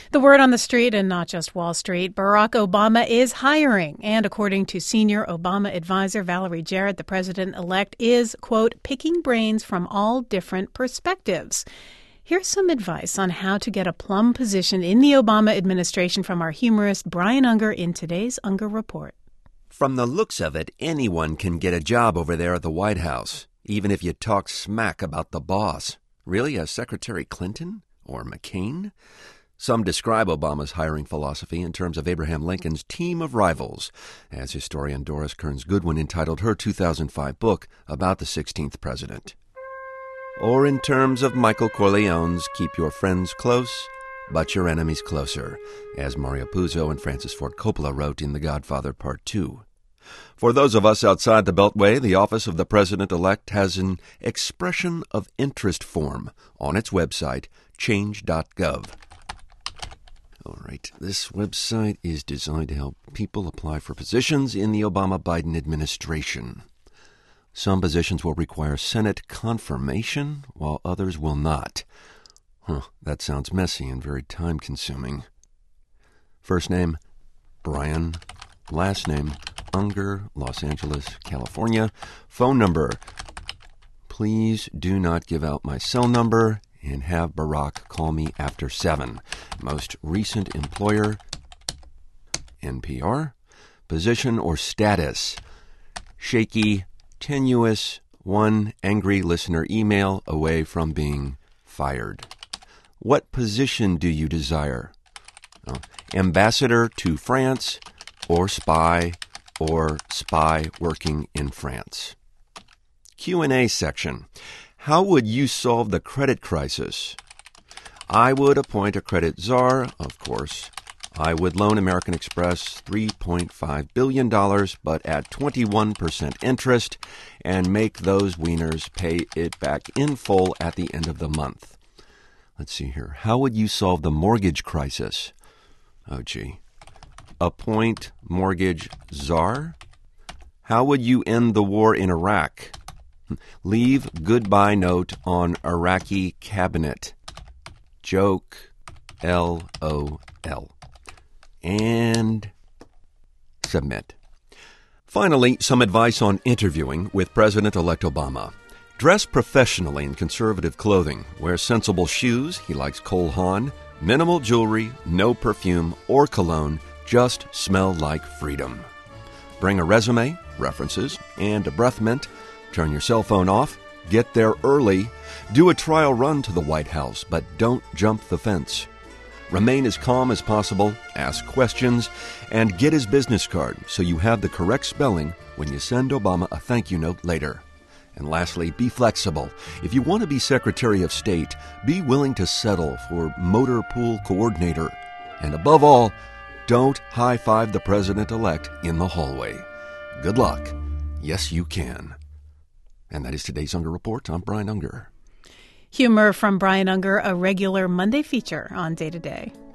The word on the street, and not just Wall Street, Barack Obama is hiring. And according to senior Obama advisor Valerie Jarrett, the president-elect is, quote, picking brains from all different perspectives. Here's some advice on how to get a plum position in the Obama administration from our humorist Brian Unger in today's Unger Report. From the looks of it, anyone can get a job over there at the White House, even if you talk smack about the boss. Really, as Secretary Clinton or McCain? Some describe Obama's hiring philosophy in terms of Abraham Lincoln's team of rivals, as historian Doris Kearns Goodwin entitled her 2005 book about the 16th president. Or in terms of Michael Corleone's Keep Your Friends Close, But Your Enemies Closer, as Mario Puzo and Francis Ford Coppola wrote in The Godfather Part 2. For those of us outside the Beltway, the Office of the President-elect has an expression of interest form on its website, change.gov. All right, this website is designed to help people apply for positions in the Obama-Biden administration. Some positions will require Senate confirmation, while others will not. That sounds messy and very time-consuming. First name, Brian. Last name, Unger, Los Angeles, California. Phone number, please do not give out my cell number and have Barack call me after 7. Most recent employer, NPR. Position or status, shaky, tenuous, one angry listener email away from being fired. What position do you desire? Ambassador to France or spy working in France. Q&A section. How would you solve the credit crisis? I would appoint a credit czar, of course. I would loan American Express $3.5 billion, but at 21% interest, and make those wieners pay it back in full at the end of the month. Let's see here. How would you solve the mortgage crisis? Oh, gee. Appoint mortgage czar? How would you end the war in Iraq? Leave goodbye note on Iraqi cabinet. Joke. LOL. And submit. Finally, some advice on interviewing with President-elect Obama. Dress professionally in conservative clothing. Wear sensible shoes. He likes Cole Haan. Minimal jewelry, no perfume or cologne. Just smell like freedom. Bring a resume, references, and a breath mint. Turn your cell phone off. Get there early. Do a trial run to the White House, but don't jump the fence. Remain as calm as possible, ask questions, and get his business card so you have the correct spelling when you send Obama a thank you note later. And lastly, be flexible. If you want to be Secretary of State, be willing to settle for motor pool coordinator. And above all, don't high-five the president-elect in the hallway. Good luck. Yes, you can. And that is today's Unger Report. I'm Brian Unger. Humor from Brian Unger, a regular Monday feature on Day to Day.